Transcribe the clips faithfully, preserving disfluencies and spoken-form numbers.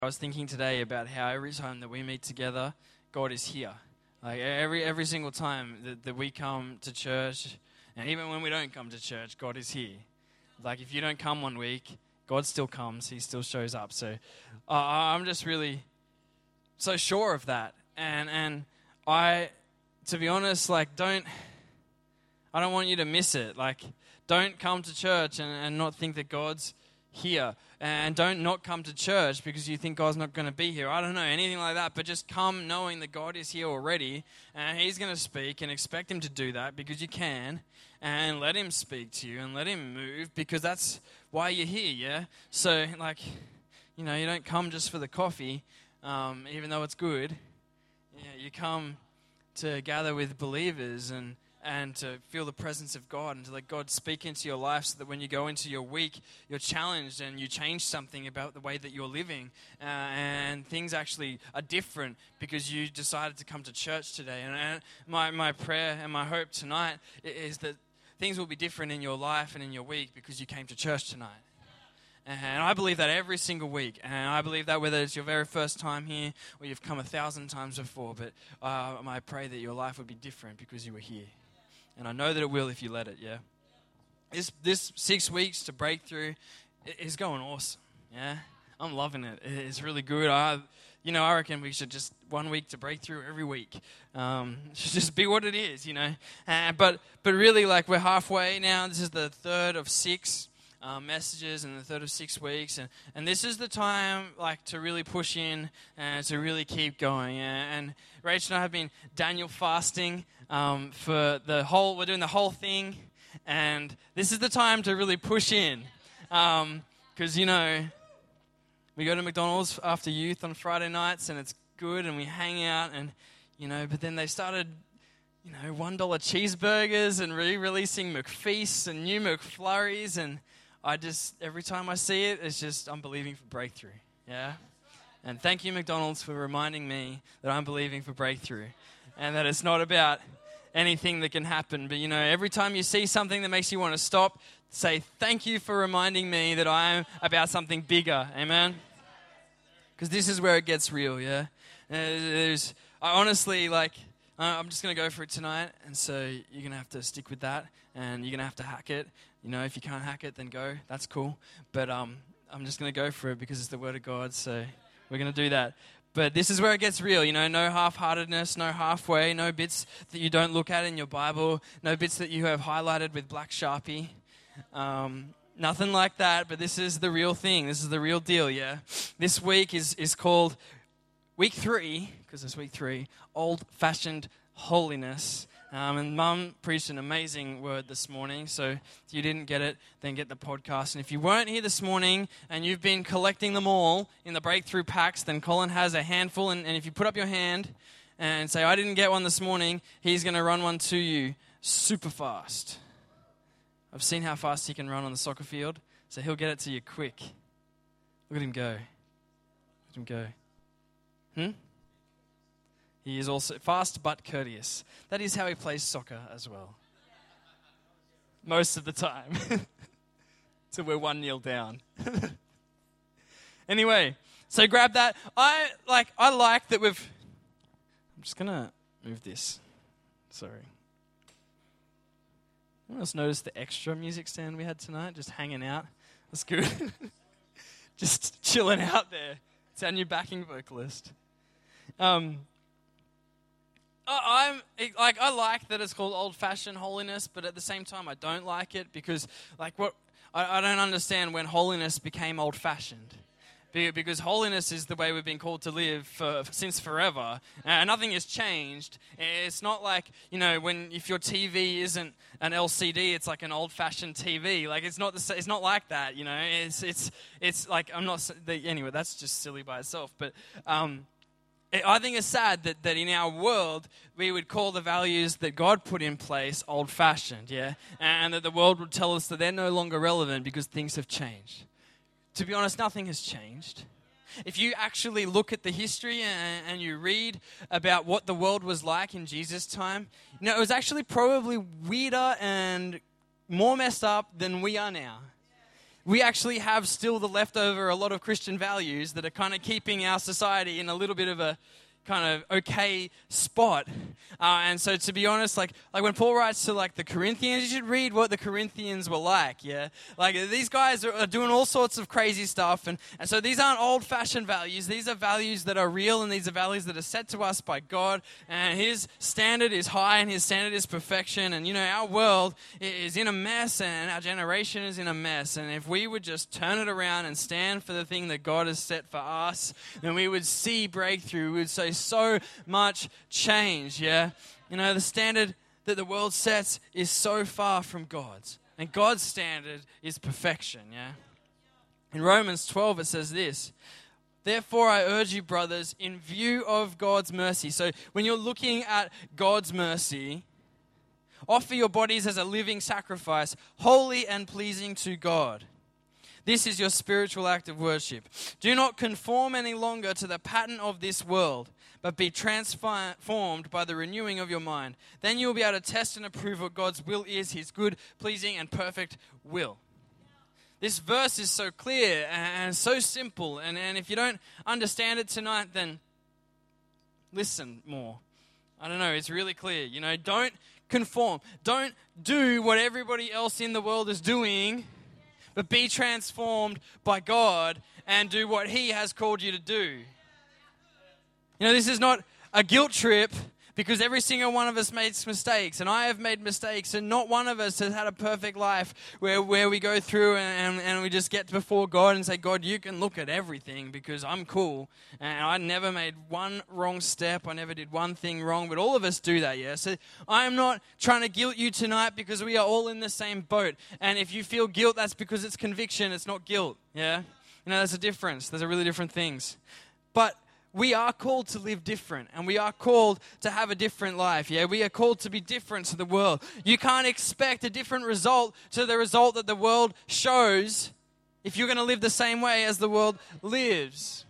I was thinking today about how every time that we meet together, God is here. Like every every single time that, that we come to church, and even when we don't come to church, God is here. Like if you don't come one week, God still comes. He still shows up. So uh, I'm just really so sure of that. And and I, to be honest, like don't, I don't want you to miss it. Like don't come to church and, and not think that God's here. And don't not come to church because you think God's not going to be here. I don't know, anything like that. But just come knowing that God is here already. And He's going to speak, and expect Him to do that because you can. And let Him speak to you and let Him move because that's why you're here, yeah? So, like, you know, you don't come just for the coffee, um, even though it's good. Yeah, you come to gather with believers and and to feel the presence of God and to let God speak into your life so that when you go into your week, you're challenged and you change something about the way that you're living uh, and things actually are different because you decided to come to church today. And, and my, my prayer and my hope tonight is that things will be different in your life and in your week because you came to church tonight. And I believe that every single week. And I believe that whether it's your very first time here or you've come a thousand times before, but uh, I pray that your life would be different because you were here. And I know that it will if you let it, yeah? This this six weeks to breakthrough is going awesome, yeah? I'm loving it. It's really good. I, you know, I reckon we should just one week to breakthrough every week. Um, it should just be what it is, you know? Uh, but but really, like, we're halfway now. This is the third of six uh, messages in the third of six weeks. And, and this is the time, like, to really push in and to really keep going. And, and Rachel and I have been Daniel fasting Um, for the whole, we're doing the whole thing, and this is the time to really push in, because, um, you know, we go to McDonald's after youth on Friday nights, and it's good, and we hang out, and, you know, but then they started, you know, one dollar cheeseburgers, and re-releasing McFeasts, and new McFlurries, and I just, every time I see it, it's just, I'm believing for breakthrough, yeah? And thank you, McDonald's, for reminding me that I'm believing for breakthrough, and that it's not about anything that can happen. But, you know, every time you see something that makes you want to stop, say, thank you for reminding me that I'm about something bigger. Amen? Because this is where it gets real, yeah? Uh, there's, I honestly, like, I'm just going to go for it tonight. And so you're going to have to stick with that. And you're going to have to hack it. You know, if you can't hack it, then go. That's cool. But um, I'm just going to go for it because it's the Word of God. So we're going to do that. But this is where it gets real, you know, no half-heartedness, no halfway, no bits that you don't look at in your Bible, no bits that you have highlighted with black Sharpie, um, nothing like that, but this is the real thing, this is the real deal, yeah? This week is, is called week three, because it's week three, Old-Fashioned Holiness. Um, and Mum preached an amazing word this morning, so if you didn't get it, then get the podcast. And if you weren't here this morning and you've been collecting them all in the breakthrough packs, then Colin has a handful. And, and if you put up your hand and say, I didn't get one this morning, he's going to run one to you super fast. I've seen how fast he can run on the soccer field, so he'll get it to you quick. Look at him go. Look at him go. Hmm? He is also fast but courteous. That is how he plays soccer as well. Most of the time. So we're one nil down. Anyway, so grab that. I like I like that we've I'm just gonna move this. Sorry. Anyone else notice the extra music stand we had tonight? Just hanging out. That's good. Just chilling out there. It's our new backing vocalist. Um I'm like I like that it's called old-fashioned holiness, but at the same time I don't like it because like what I, I don't understand when holiness became old-fashioned. Because holiness is the way we've been called to live for, since forever. Uh, nothing has changed. It's not like, you know, when if your T V isn't an L C D, it's like an old-fashioned T V. Like it's not the, it's not like that, you know. It's it's it's like I'm not anyway. That's just silly by itself. But um, I think it's sad that, that in our world, we would call the values that God put in place old-fashioned, yeah? And that the world would tell us that they're no longer relevant because things have changed. To be honest, nothing has changed. If you actually look at the history and, and you read about what the world was like in Jesus' time, you know, it was actually probably weirder and more messed up than we are now. we actually have still the leftover, a lot of Christian values that are kind of keeping our society in a little bit of a kind of okay spot. Uh, and so to be honest, like like when Paul writes to like the Corinthians, you should read what the Corinthians were like, yeah? Like these guys are, are doing all sorts of crazy stuff. And, and so these aren't old-fashioned values. These are values that are real, and these are values that are set to us by God. And his standard is high, and his standard is perfection. And, you know, our world is in a mess, and our generation is in a mess. And if we would just turn it around and stand for the thing that God has set for us, then we would see breakthrough. We would say so much change, yeah? You know, the standard that the world sets is so far from God's. And God's standard is perfection, yeah? In Romans twelve, it says this: therefore, I urge you, brothers, in view of God's mercy. So when you're looking at God's mercy, offer your bodies as a living sacrifice, holy and pleasing to God. This is your spiritual act of worship. Do not conform any longer to the pattern of this world, but be transformed by the renewing of your mind. Then you'll be able to test and approve what God's will is, his good, pleasing, and perfect will. This verse is so clear and so simple. And, and if you don't understand it tonight, then listen more. I don't know, it's really clear. You know, don't conform. Don't do what everybody else in the world is doing, but be transformed by God and do what he has called you to do. You know, this is not a guilt trip, because every single one of us makes mistakes, and I have made mistakes, and not one of us has had a perfect life where, where we go through and, and, and we just get before God and say, God, you can look at everything because I'm cool, and I never made one wrong step, I never did one thing wrong, but all of us do that, yeah? So I'm not trying to guilt you tonight, because we are all in the same boat, and if you feel guilt, that's because it's conviction, it's not guilt, yeah? You know, there's a difference, there's a really different things. But we are called to live different, and we are called to have a different life, yeah? We are called to be different to the world. You can't expect a different result to the result that the world shows if you're going to live the same way as the world lives.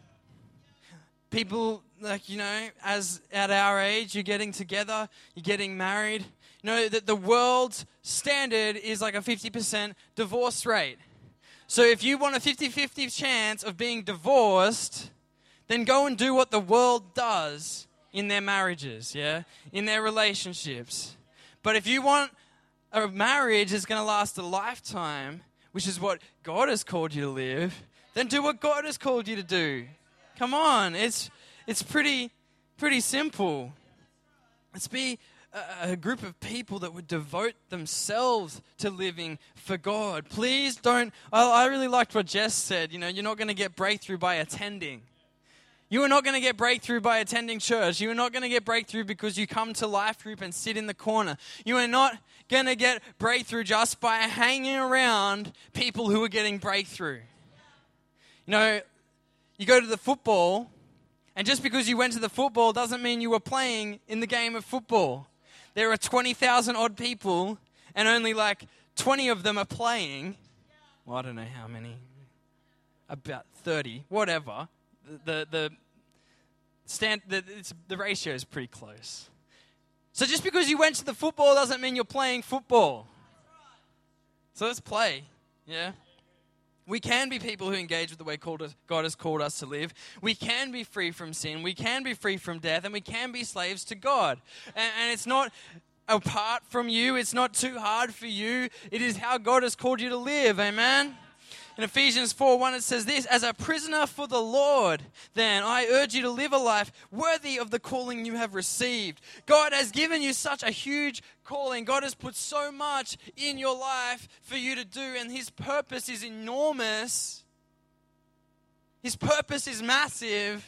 People, like, you know, as at our age, you're getting together, you're getting married. You know, that the world's standard is like a fifty percent divorce rate. So if you want a fifty-fifty chance of being divorced, then go and do what the world does in their marriages, yeah? In their relationships. But if you want a marriage that's going to last a lifetime, which is what God has called you to live, then do what God has called you to do. Come on, it's it's pretty pretty simple. Let's be a, a group of people that would devote themselves to living for God. Please don't, I, I really liked what Jess said, you know, you're not going to get breakthrough by attending. You are not going to get breakthrough by attending church. You are not going to get breakthrough because you come to life group and sit in the corner. You are not going to get breakthrough just by hanging around people who are getting breakthrough. You know, you go to the football, and just because you went to the football doesn't mean you were playing in the game of football. There are twenty thousand odd people, and only like twenty of them are playing. Well, I don't know how many. About thirty, whatever. The the stand the it's, the ratio is pretty close. So just because you went to the football doesn't mean you're playing football. So let's play, yeah. We can be people who engage with the way called us, God has called us to live. We can be free from sin. We can be free from death, and we can be slaves to God. And, and it's not apart from you. It's not too hard for you. It is how God has called you to live. Amen. In Ephesians four one, it says this: as a prisoner for the Lord, then I urge you to live a life worthy of the calling you have received. God has given you such a huge calling. God has put so much in your life for you to do, and his purpose is enormous. His purpose is massive.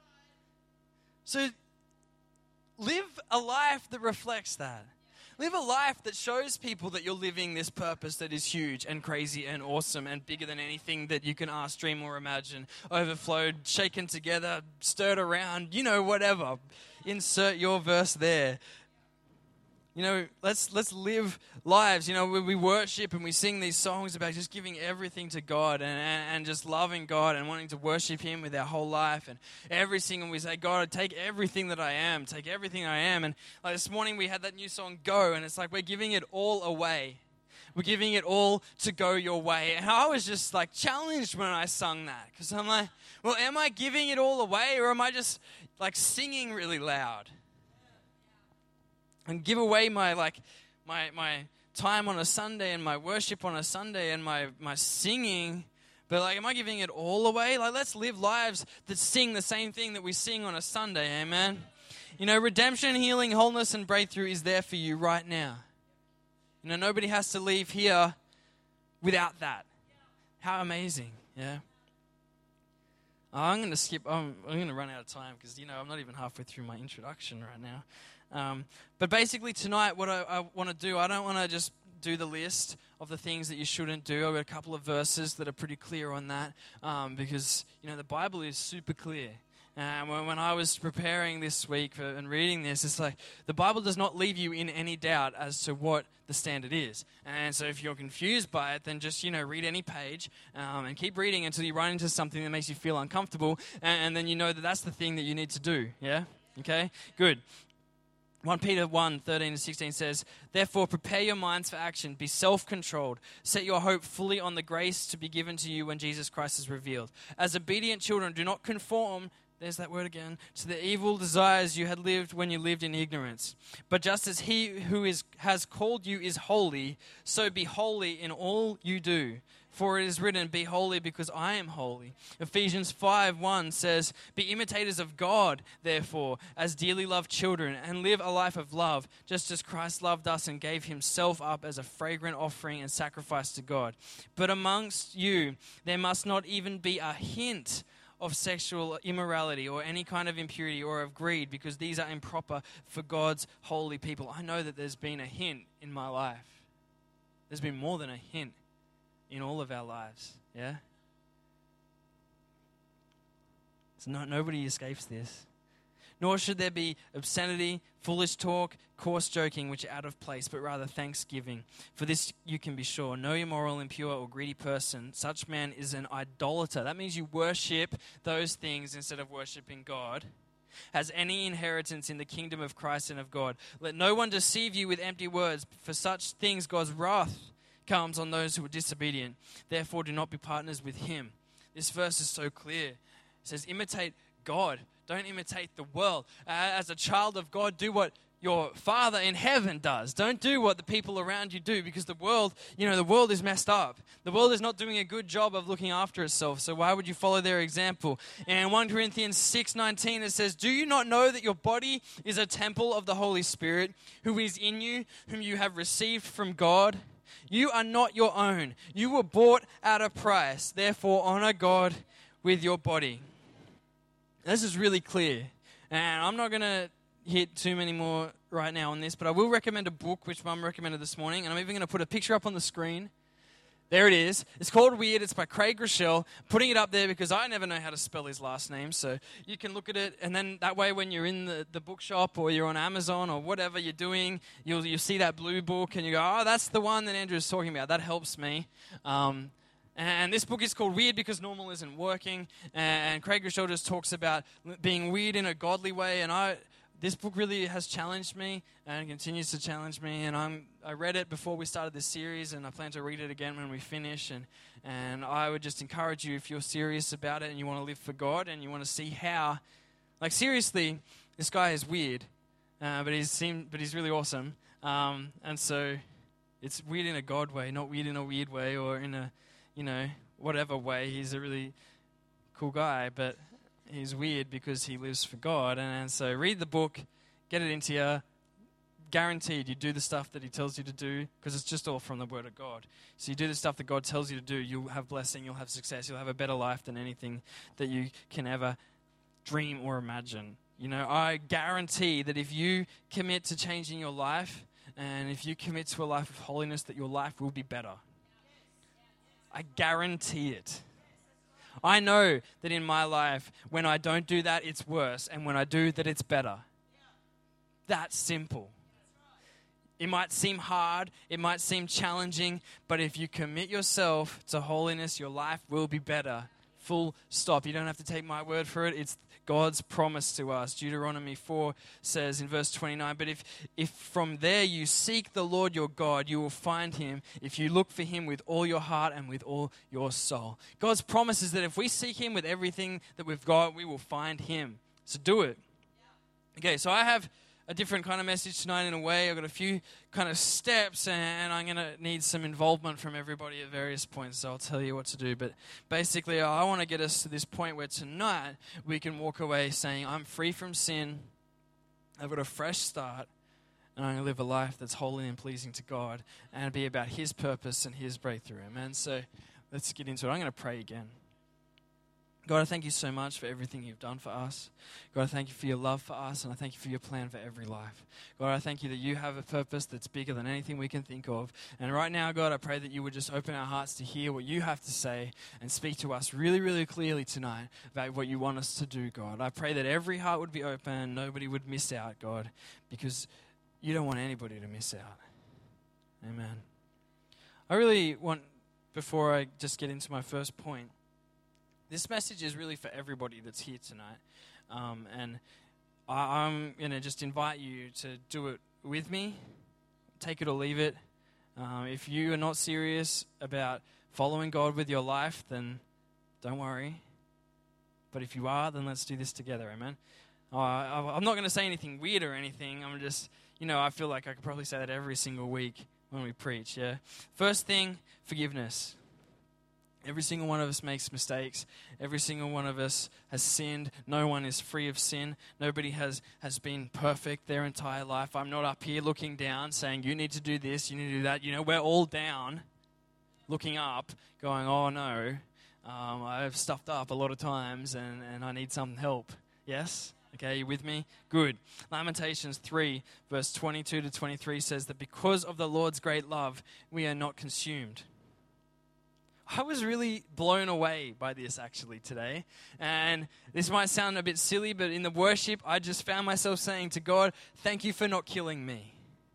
So live a life that reflects that. Live a life that shows people that you're living this purpose that is huge and crazy and awesome and bigger than anything that you can ask, dream, or imagine. Overflowed, shaken together, stirred around, you know, whatever. Insert your verse there. You know, let's let's live lives. You know, we, we worship and we sing these songs about just giving everything to God and, and, and just loving God and wanting to worship him with our whole life. And every single we say, God, take everything that I am, take everything I am. And like this morning we had that new song, Go, and it's like we're giving it all away. We're giving it all to go your way. And I was just like challenged when I sung that, because I'm like, well, am I giving it all away, or am I just like singing really loud? And give away my like my my time on a Sunday and my worship on a Sunday and my my singing. But like, am I giving it all away? Like, let's live lives that sing the same thing that we sing on a Sunday, amen? You know, redemption, healing, wholeness, and breakthrough is there for you right now. You know, nobody has to leave here without that. How amazing, yeah? Oh, I'm going to skip, I'm, I'm going to run out of time because, you know, I'm not even halfway through my introduction right now. Um, but basically tonight, what I, I want to do, I don't want to just do the list of the things that you shouldn't do. I've got a couple of verses that are pretty clear on that, um, because, you know, the Bible is super clear. And when, when I was preparing this week for, and reading this, it's like the Bible does not leave you in any doubt as to what the standard is. And so if you're confused by it, then just, you know, read any page um, and keep reading until you run into something that makes you feel uncomfortable, and, and then you know that that's the thing that you need to do, yeah? Okay? Good. First Peter one, thirteen and sixteen says, "Therefore prepare your minds for action, be self-controlled, set your hope fully on the grace to be given to you when Jesus Christ is revealed. As obedient children, do not conform," there's that word again, "to the evil desires you had lived when you lived in ignorance. But just as he who is has called you is holy, so be holy in all you do. For it is written, 'Be holy because I am holy.'" Ephesians five one says, "Be imitators of God, therefore, as dearly loved children, and live a life of love, just as Christ loved us and gave himself up as a fragrant offering and sacrifice to God. But amongst you there must not even be a hint of sexual immorality or any kind of impurity or of greed, because these are improper for God's holy people." I know that there's been a hint in my life. There's been more than a hint in all of our lives, yeah? So no, nobody escapes this. "Nor should there be obscenity, foolish talk, coarse joking, which are out of place, but rather thanksgiving. For this you can be sure, no immoral, impure, or greedy person, such man is an idolater." That means you worship those things instead of worshiping God. "Has any inheritance in the kingdom of Christ and of God. Let no one deceive you with empty words, for such things God's wrath comes on those who are disobedient. Therefore do not be partners with him." This verse is so clear. It says, imitate God. Don't imitate the world. Uh, as a child of God, do what your Father in heaven does. Don't do what the people around you do, because the world, you know, the world is messed up. The world is not doing a good job of looking after itself. So why would you follow their example? And First Corinthians six nineteen, it says, "Do you not know that your body is a temple of the Holy Spirit, who is in you, whom you have received from God? You are not your own. You were bought at a price. Therefore, honor God with your body." This is really clear. And I'm not going to hit too many more right now on this, but I will recommend a book which Mum recommended this morning. And I'm even going to put a picture up on the screen. There it is. It's called Weird. It's by Craig Rochelle. Putting it up there because I never know how to spell his last name. So you can look at it, and then that way when you're in the, the bookshop or you're on Amazon or whatever you're doing, you'll, you'll see that blue book and you go, "Oh, that's the one that Andrew's talking about." That helps me. Um, and this book is called Weird Because Normal Isn't Working. And Craig Rochelle just talks about being weird in a godly way. And I... This book really has challenged me and continues to challenge me. And I'm, I read it before we started this series, and I plan to read it again when we finish. And, and I would just encourage you, if you're serious about it and you want to live for God and you want to see how, like seriously, this guy is weird, uh, but he's seemed, but he's really awesome. Um, and so it's weird in a God way, not weird in a weird way or in a, you know, whatever way. He's a really cool guy, but he's weird because he lives for God. And, and so read the book, get it into you. Guaranteed you do the stuff that he tells you to do, because it's just all from the Word of God. So you do the stuff that God tells you to do, you'll have blessing, you'll have success, you'll have a better life than anything that you can ever dream or imagine. You know, I guarantee that if you commit to changing your life, and if you commit to a life of holiness, that your life will be better. I guarantee it. I know that in my life, when I don't do that, it's worse. And when I do, that it's better. That's simple. It might seem hard. It might seem challenging. But if you commit yourself to holiness, your life will be better Full stop. You don't have to take my word for it. It's God's promise to us. Deuteronomy four says in verse twenty-nine, but if, if from there you seek the Lord your God, you will find him if you look for him with all your heart and with all your soul. God's promise is that if we seek him with everything that we've got, we will find him. So do it. Okay, so I have a different kind of message tonight in a way. I've got a few kind of steps, and I'm going to need some involvement from everybody at various points, so I'll tell you what to do. But basically, I want to get us to this point where tonight we can walk away saying, I'm free from sin, I've got a fresh start, and I'm going to live a life that's holy and pleasing to God and be about his purpose and his breakthrough. Amen. So let's get into it. I'm going to pray again. God, I thank you so much for everything you've done for us. God, I thank you for your love for us, and I thank you for your plan for every life. God, I thank you that you have a purpose that's bigger than anything we can think of. And right now, God, I pray that you would just open our hearts to hear what you have to say and speak to us really, really clearly tonight about what you want us to do, God. I pray that every heart would be open and nobody would miss out, God, because you don't want anybody to miss out. Amen. I really want, before I just get into my first point, this message is really for everybody that's here tonight. Um, and I, I'm going to just invite you to do it with me. Take it or leave it. Um, if you are not serious about following God with your life, then don't worry. But if you are, then let's do this together, amen? Uh, I'm not going to say anything weird or anything. I'm just, you know, I feel like I could probably say that every single week when we preach, yeah? First thing, forgiveness. Every single one of us makes mistakes. Every single one of us has sinned. No one is free of sin. Nobody has, has been perfect their entire life. I'm not up here looking down saying, you need to do this, you need to do that. You know, we're all down, looking up, going, oh no, um, I've stuffed up a lot of times and, and I need some help. Yes? Okay, you with me? Good. Lamentations three, verse twenty-two to twenty-three says that because of the Lord's great love, we are not consumed. I was really blown away by this actually today. And this might sound a bit silly, but in the worship, I just found myself saying to God, thank you for not killing me.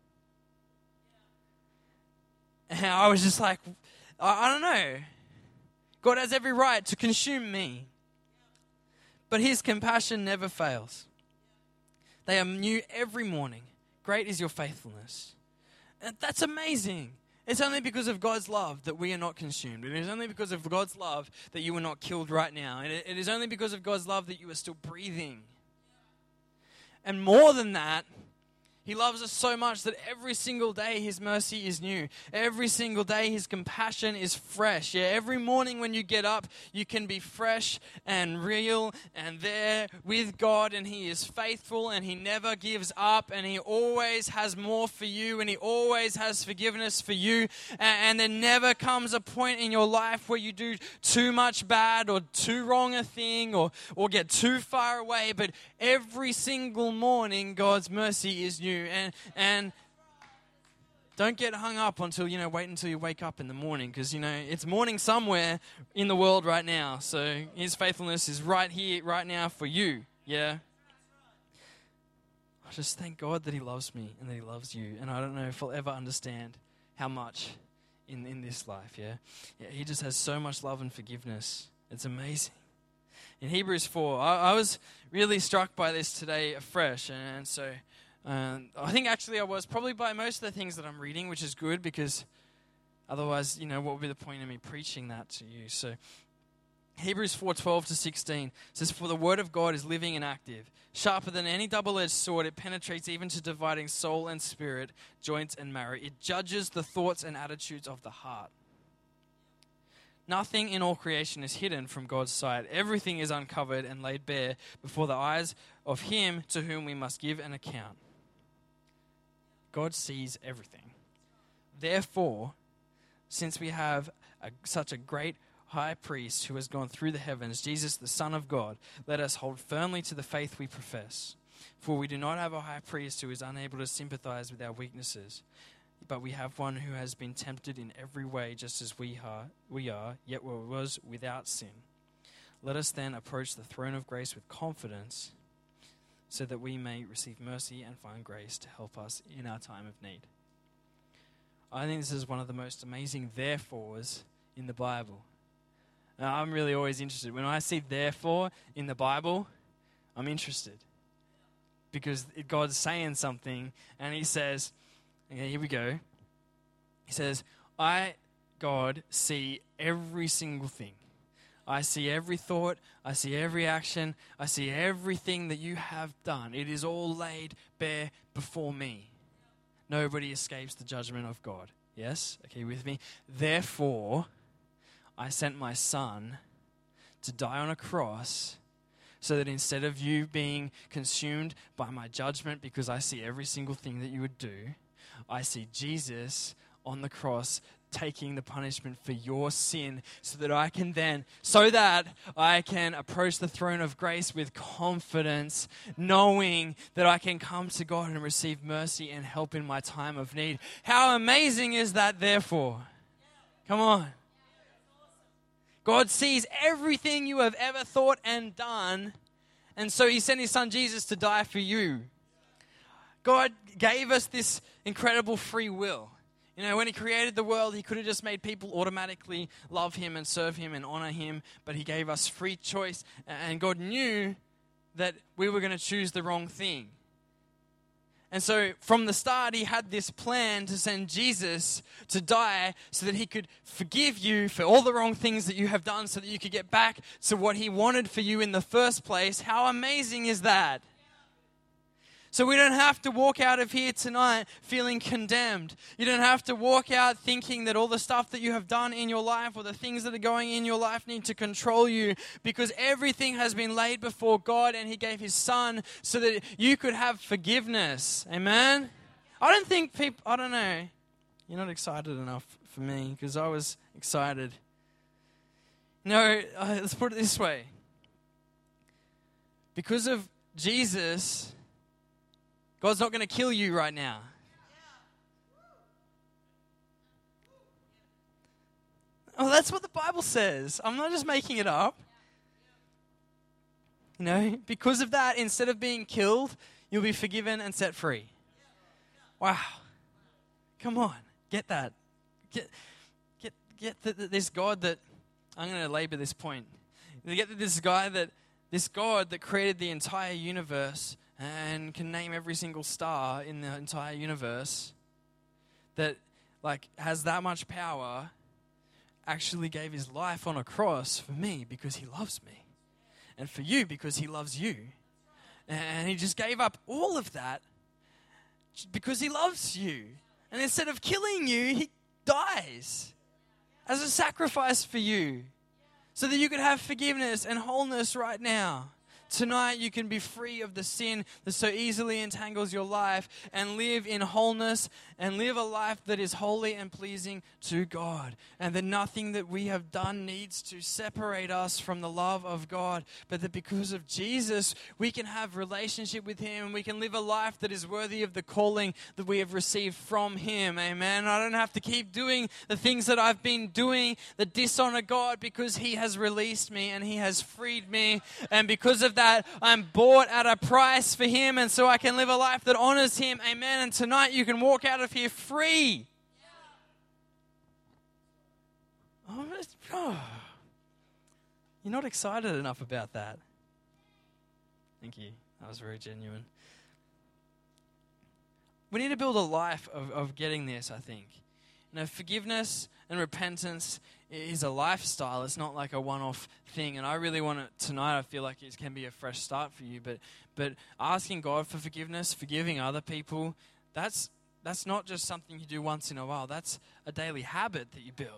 And I was just like, I, I don't know. God has every right to consume me. But his compassion never fails. They are new every morning. Great is your faithfulness. And that's amazing. It's only because of God's love that we are not consumed. It is only because of God's love that you are not killed right now. And it is only because of God's love that you are still breathing. And more than that, he loves us so much that every single day his mercy is new. Every single day his compassion is fresh. Yeah, every morning when you get up, you can be fresh and real and there with God, and he is faithful and he never gives up and he always has more for you and he always has forgiveness for you. And, and there never comes a point in your life where you do too much bad or too wrong a thing or, or get too far away. But every single morning God's mercy is new. And and don't get hung up until, you know, wait until you wake up in the morning, because, you know, it's morning somewhere in the world right now. So his faithfulness is right here, right now for you, yeah? I just thank God that he loves me and that he loves you. And I don't know if I'll ever understand how much in, in this life, yeah? Yeah, he just has so much love and forgiveness. It's amazing. In Hebrews four, I, I was really struck by this today afresh, and so... Um, I think actually I was probably by most of the things that I'm reading, which is good, because otherwise, you know, what would be the point of me preaching that to you? So Hebrews four, twelve to sixteen says, for the word of God is living and active, sharper than any double-edged sword. It penetrates even to dividing soul and spirit, joints and marrow. It judges the thoughts and attitudes of the heart. Nothing in all creation is hidden from God's sight. Everything is uncovered and laid bare before the eyes of him to whom we must give an account. God sees everything. Therefore, since we have a, such a great high priest who has gone through the heavens, Jesus, the Son of God, let us hold firmly to the faith we profess. For we do not have a high priest who is unable to sympathize with our weaknesses, but we have one who has been tempted in every way just as we are, we are, yet was without sin. Let us then approach the throne of grace with confidence, so that we may receive mercy and find grace to help us in our time of need. I think this is one of the most amazing therefores in the Bible. And I'm really always interested. When I see therefore in the Bible, I'm interested. Because God's saying something, and he says, okay, here we go. He says, I, God, see every single thing. I see every thought. I see every action. I see everything that you have done. It is all laid bare before me. Nobody escapes the judgment of God. Yes? Okay, with me? Therefore, I sent my son to die on a cross so that instead of you being consumed by my judgment because I see every single thing that you would do, I see Jesus on the cross taking the punishment for your sin so that I can then, so that I can approach the throne of grace with confidence, knowing that I can come to God and receive mercy and help in my time of need. How amazing is that, therefore? Come on. God sees everything you have ever thought and done, and so he sent his son Jesus to die for you. God gave us this incredible free will. You know, when he created the world, he could have just made people automatically love him and serve him and honor him, but he gave us free choice, and God knew that we were going to choose the wrong thing. And so from the start, he had this plan to send Jesus to die so that he could forgive you for all the wrong things that you have done so that you could get back to what he wanted for you in the first place. How amazing is that? So we don't have to walk out of here tonight feeling condemned. You don't have to walk out thinking that all the stuff that you have done in your life or the things that are going in your life need to control you, because everything has been laid before God and he gave his son so that you could have forgiveness. Amen? I don't think people, I don't know, you're not excited enough for me because I was excited. No, uh, let's put it this way. Because of Jesus, God's not going to kill you right now. Oh, that's what the Bible says. I'm not just making it up. You know, because of that, instead of being killed, you'll be forgiven and set free. Wow. Come on. Get that. Get get get the, the, this God that, I'm going to labor this point. Get that this guy that, this God that created the entire universe and can name every single star in the entire universe, that like has that much power, actually gave his life on a cross for me because he loves me, and for you because he loves you, and he just gave up all of that because he loves you, and instead of killing you, he dies as a sacrifice for you so that you could have forgiveness and wholeness right now. Tonight you can be free of the sin that so easily entangles your life and live in wholeness and live a life that is holy and pleasing to God. And that nothing that we have done needs to separate us from the love of God, but that because of Jesus, we can have relationship with him and we can live a life that is worthy of the calling that we have received from him. Amen. I don't have to keep doing the things that I've been doing that dishonor God, because he has released me and he has freed me. And because of that, I'm bought at a price for him, and so I can live a life that honors him. Amen. And tonight you can walk out of here free. Oh, oh. You're not excited enough about that. Thank you. That was very genuine. We need to build a life of, of getting this, I think. You know, forgiveness and repentance is a lifestyle. It's not like a one-off thing. And I really want to, tonight, I feel like it can be a fresh start for you. But but asking God for forgiveness, forgiving other people, that's that's not just something you do once in a while. That's a daily habit that you build.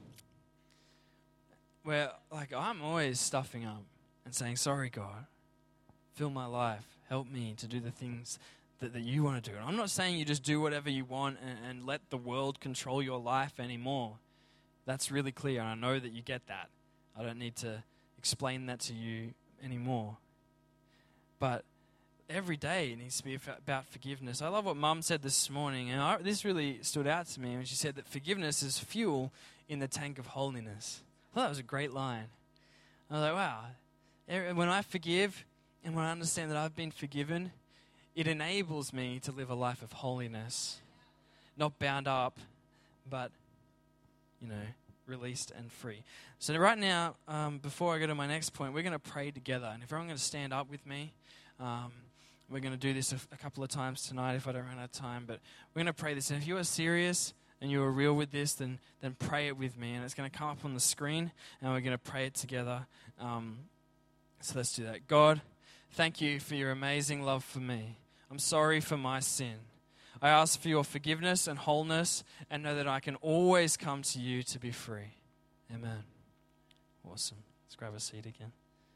Where, like, I'm always stuffing up and saying, sorry, God, fill my life. Help me to do the things that, that you want to do. And I'm not saying you just do whatever you want and, and let the world control your life anymore. That's really clear, and I know that you get that. I don't need to explain that to you anymore. But every day it needs to be about forgiveness. I love what Mum said this morning, and I, this really stood out to me when she said that forgiveness is fuel in the tank of holiness. I thought that was a great line. I was like, wow. When I forgive and when I understand that I've been forgiven, it enables me to live a life of holiness. Not bound up, but, you know, released and free. So right now, um, before I go to my next point, we're going to pray together. And if everyone going to stand up with me, um, we're going to do this a, a couple of times tonight if I don't run out of time. But we're going to pray this. And if you are serious and you are real with this, then then pray it with me. And it's going to come up on the screen, and we're going to pray it together. Um, so let's do that. God, thank you for your amazing love for me. I'm sorry for my sin. I ask for your forgiveness and wholeness, and know that I can always come to you to be free. Amen. Awesome. Let's grab a seat again.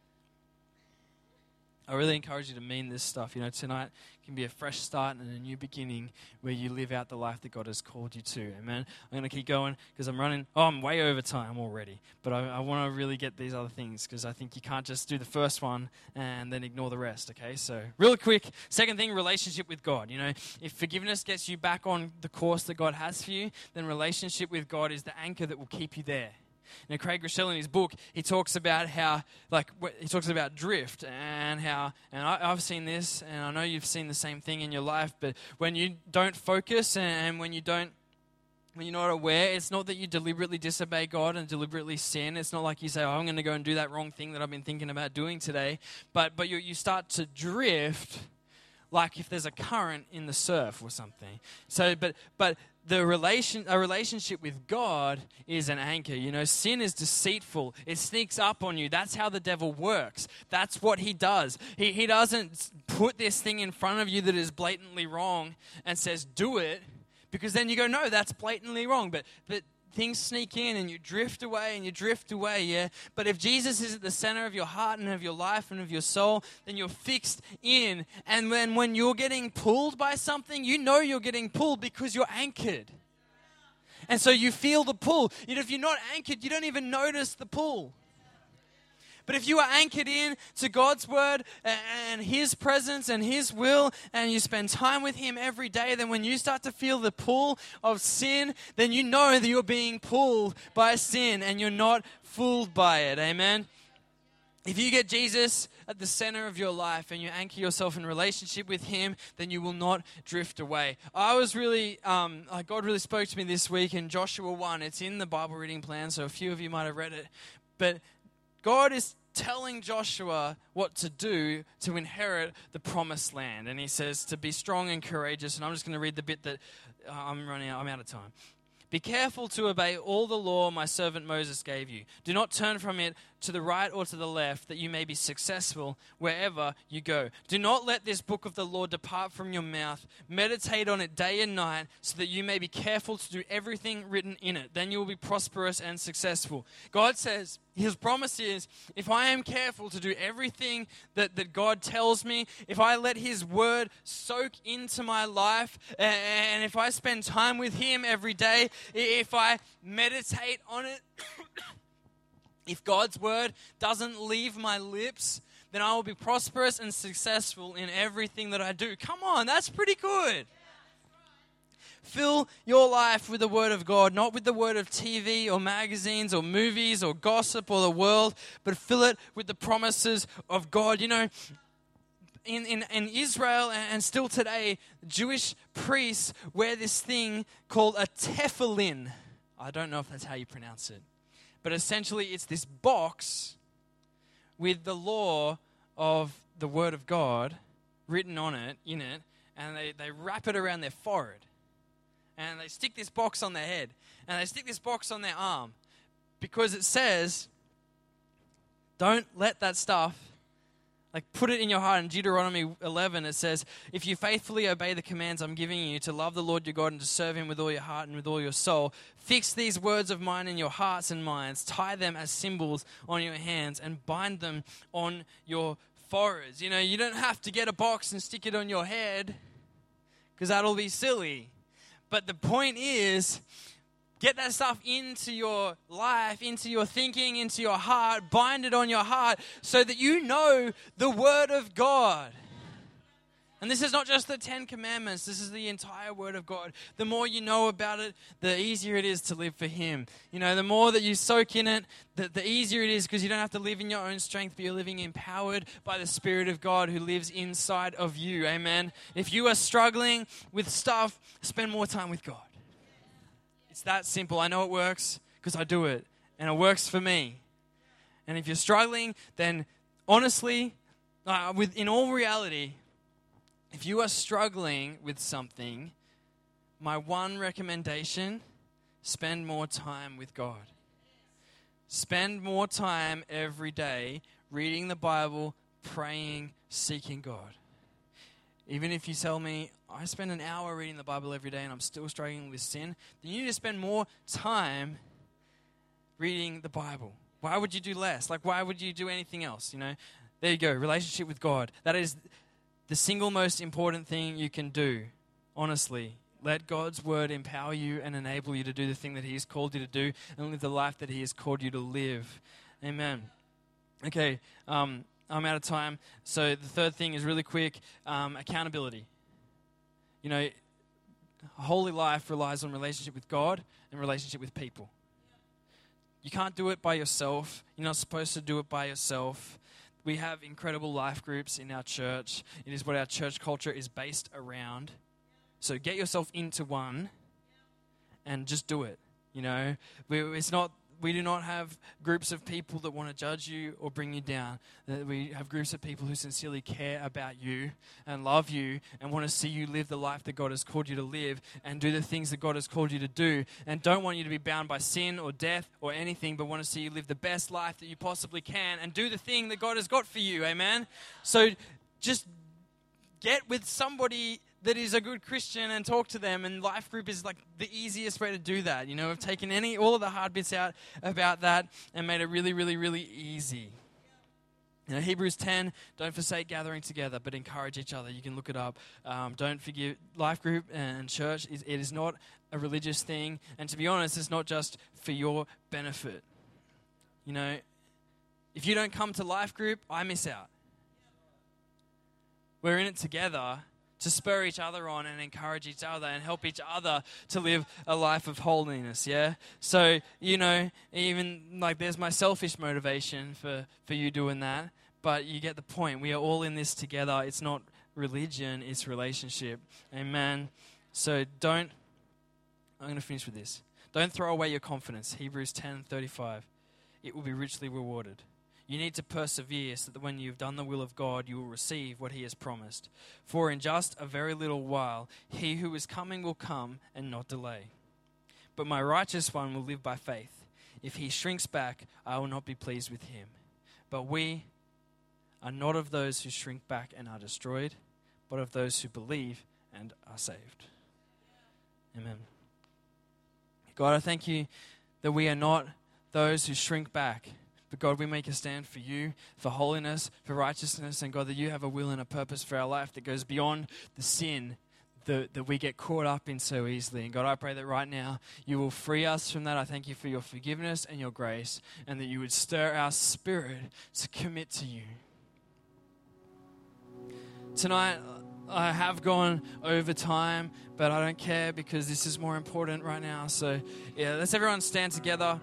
I really encourage you to mean this stuff. You know, tonight can be a fresh start and a new beginning where you live out the life that God has called you to. Amen. I'm going to keep going because I'm running. Oh, I'm way over time already. But I, I want to really get these other things because I think you can't just do the first one and then ignore the rest. Okay, so real quick. Second thing, relationship with God. You know, if forgiveness gets you back on the course that God has for you, then relationship with God is the anchor that will keep you there. Now, Craig Rochelle in his book, he talks about how, like, he talks about drift and how, and I, I've seen this, and I know you've seen the same thing in your life, but when you don't focus and, and when you don't, when you're not aware, it's not that you deliberately disobey God and deliberately sin. It's not like you say, oh, I'm going to go and do that wrong thing that I've been thinking about doing today, but, but you, you start to drift like if there's a current in the surf or something. So, but, but, The relation, a relationship with God is an anchor. You know, sin is deceitful. It sneaks up on you. That's how the devil works. That's what he does. He, he doesn't put this thing in front of you that is blatantly wrong and says, do it, because then you go, no, that's blatantly wrong. But, but things sneak in and you drift away and you drift away, yeah? But if Jesus is at the center of your heart and of your life and of your soul, then you're fixed in. And then when you're getting pulled by something, you know you're getting pulled because you're anchored. And so you feel the pull. You know, if you're not anchored, you don't even notice the pull. But if you are anchored in to God's word and his presence and his will, and you spend time with him every day, then when you start to feel the pull of sin, then you know that you're being pulled by sin and you're not fooled by it. Amen. If you get Jesus at the center of your life and you anchor yourself in relationship with him, then you will not drift away. I was really, um, God really spoke to me this week in Joshua one. It's in the Bible reading plan, so a few of you might have read it. But God is telling Joshua what to do to inherit the promised land. And he says to be strong and courageous. And I'm just going to read the bit that uh, I'm running out, I'm out of time. Be careful to obey all the law my servant Moses gave you. Do not turn from it to the right or to the left, that you may be successful wherever you go. Do not let this book of the law depart from your mouth. Meditate on it day and night, so that you may be careful to do everything written in it. Then you will be prosperous and successful. God says, his promise is, if I am careful to do everything that, that God tells me, if I let his word soak into my life, and if I spend time with him every day, if I meditate on it, if God's word doesn't leave my lips, then I will be prosperous and successful in everything that I do. Come on, that's pretty good. Fill your life with the word of God, not with the word of T V or magazines or movies or gossip or the world, but fill it with the promises of God. You know, in, in, in Israel and still today, Jewish priests wear this thing called a tefillin. I don't know if that's how you pronounce it. But essentially, it's this box with the law of the Word of God written on it, in it, and they, they wrap it around their forehead. And they stick this box on their head. And they stick this box on their arm. Because it says, don't let that stuff, like put it in your heart. In Deuteronomy eleven, it says, if you faithfully obey the commands I'm giving you to love the Lord your God and to serve him with all your heart and with all your soul, fix these words of mine in your hearts and minds, tie them as symbols on your hands and bind them on your foreheads. You know, you don't have to get a box and stick it on your head because that'll be silly. But the point is, get that stuff into your life, into your thinking, into your heart. Bind it on your heart so that you know the Word of God. And this is not just the Ten Commandments. This is the entire Word of God. The more you know about it, the easier it is to live for Him. You know, the more that you soak in it, the, the easier it is because you don't have to live in your own strength, but you're living empowered by the Spirit of God who lives inside of you. Amen. If you are struggling with stuff, spend more time with God. It's that simple. I know it works because I do it and it works for me. And if you're struggling, then honestly, uh, with in all reality, if you are struggling with something, my one recommendation, spend more time with God. Spend more time every day reading the Bible, praying, seeking God. Even if you tell me, I spend an hour reading the Bible every day and I'm still struggling with sin, then you need to spend more time reading the Bible. Why would you do less? Like, why would you do anything else? You know, there you go, relationship with God. That is the single most important thing you can do, honestly. Let God's word empower you and enable you to do the thing that he has called you to do and live the life that he has called you to live. Amen. Okay, um, I'm out of time. So the third thing is really quick, um, accountability. You know, a holy life relies on relationship with God and relationship with people. You can't do it by yourself. You're not supposed to do it by yourself. We have incredible life groups in our church. It is what our church culture is based around. So get yourself into one and just do it. You know, we, it's not. We do not have groups of people that want to judge you or bring you down. We have groups of people who sincerely care about you and love you and want to see you live the life that God has called you to live and do the things that God has called you to do and don't want you to be bound by sin or death or anything, but want to see you live the best life that you possibly can and do the thing that God has got for you. Amen? So just get with somebody that is a good Christian and talk to them, and life group is like the easiest way to do that. You know, we've taken any all of the hard bits out about that and made it really, really, really easy. You know, Hebrews ten, don't forsake gathering together, but encourage each other. You can look it up. Um, don't forget, life group and church, is, it is not a religious thing. And to be honest, it's not just for your benefit. You know, if you don't come to life group, I miss out. We're in it together to spur each other on and encourage each other and help each other to live a life of holiness, yeah? So, you know, even like there's my selfish motivation for, for you doing that, but you get the point. We are all in this together. It's not religion, it's relationship. Amen. So don't, I'm going to finish with this. Don't throw away your confidence. Hebrews ten thirty-five. It will be richly rewarded. You need to persevere so that when you've done the will of God, you will receive what he has promised. For in just a very little while, he who is coming will come and not delay. But my righteous one will live by faith. If he shrinks back, I will not be pleased with him. But we are not of those who shrink back and are destroyed, but of those who believe and are saved. Amen. God, I thank you that we are not those who shrink back. But God, we make a stand for you, for holiness, for righteousness, and God, that you have a will and a purpose for our life that goes beyond the sin that, that we get caught up in so easily. And God, I pray that right now you will free us from that. I thank you for your forgiveness and your grace, and that you would stir our spirit to commit to you. Tonight, I have gone over time, but I don't care because this is more important right now. So, yeah, let's everyone stand together.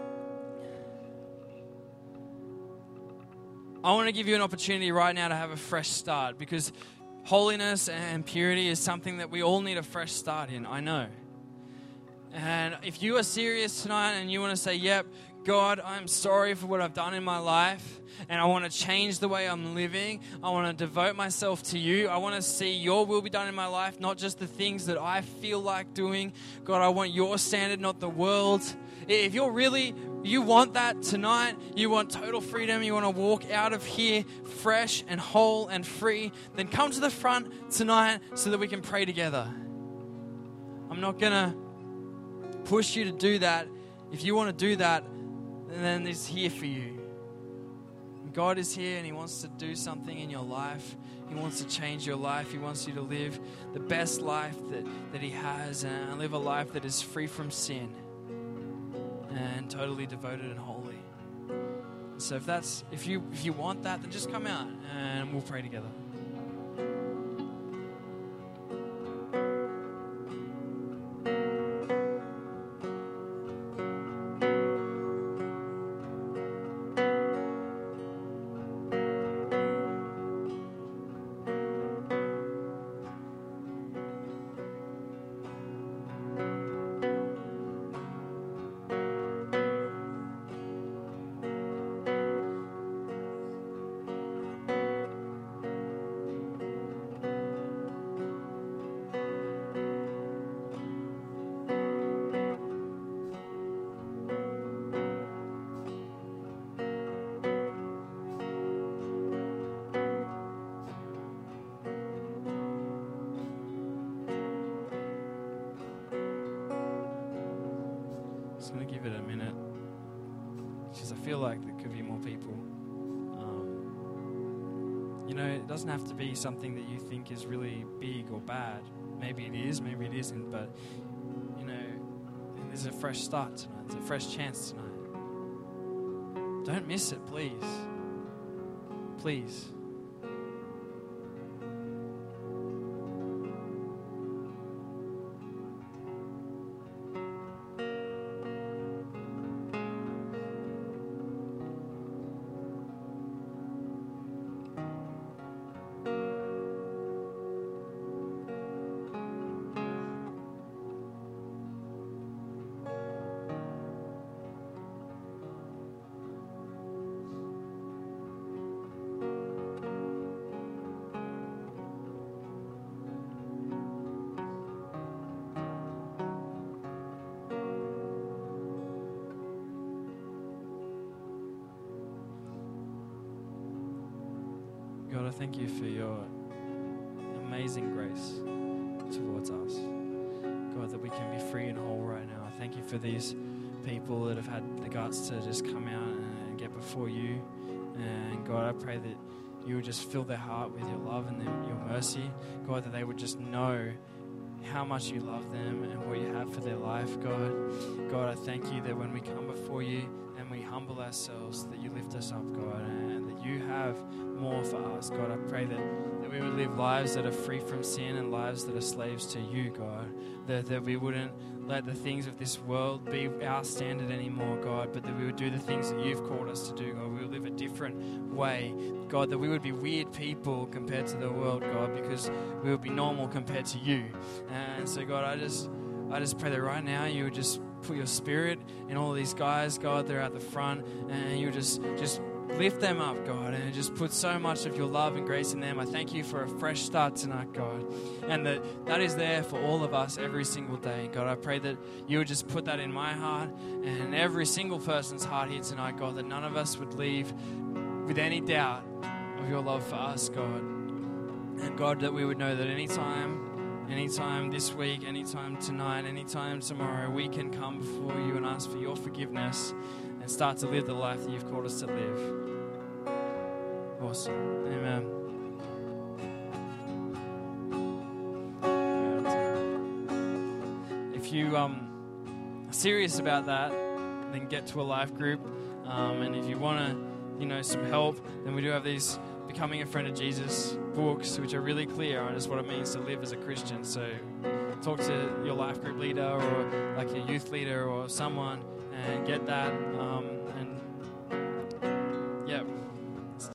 I want to give you an opportunity right now to have a fresh start, because holiness and purity is something that we all need a fresh start in, I know. And if you are serious tonight and you want to say, yep, God, I'm sorry for what I've done in my life, and I want to change the way I'm living. I want to devote myself to you. I want to see your will be done in my life, not just the things that I feel like doing. God, I want your standard, not the world. If you're really, you want that tonight, you want total freedom, you want to walk out of here fresh and whole and free, then come to the front tonight so that we can pray together. I'm not going to push you to do that. If you want to do that, then it's here for you. God is here and he wants to do something in your life. He wants to change your life. He wants you to live the best life that, that he has, and live a life that is free from sin and totally devoted and holy. So if that's if you if you want that, then just come out and we'll pray together. just going to give it a minute, because I feel like there could be more people. Um, you know, it doesn't have to be something that you think is really big or bad. Maybe it is, maybe it isn't, but, you know, there's a fresh start tonight. There's a fresh chance tonight. Don't miss it, please. Please. God, I thank you for your amazing grace towards us. God, that we can be free and whole right now. I thank you for these people that have had the guts to just come out and get before you. And God, I pray that you would just fill their heart with your love and your mercy. God, that they would just know how much you love them and what you have for their life, God. God, I thank you that when we come before you and we humble ourselves, that you lift us up, God, and that you have more for us. God, I pray that, that we would live lives that are free from sin and lives that are slaves to you, God. That, that we wouldn't let the things of this world be our standard anymore, God, but that we would do the things that you've called us to do, God. We would live a different way, God, that we would be weird people compared to the world, God, because we would be normal compared to you. And so, God, I just I just pray that right now you would just put your spirit in all of these guys, God, they're at the front, and you would just just lift them up, God, and just put so much of your love and grace in them. I thank you for a fresh start tonight, God, and that that is there for all of us every single day. God, I pray that you would just put that in my heart and every single person's heart here tonight, God, that none of us would leave with any doubt of your love for us, God. And God, that we would know that anytime, anytime this week, anytime tonight, anytime tomorrow, we can come before you and ask for your forgiveness and start to live the life that you've called us to live. Awesome. Amen. If you um, are serious about that, then get to a life group. Um, and if you want to, you know, some help, then we do have these Becoming a Friend of Jesus books, which are really clear on just what it means to live as a Christian. So talk to your life group leader or like your youth leader or someone and get that. Um,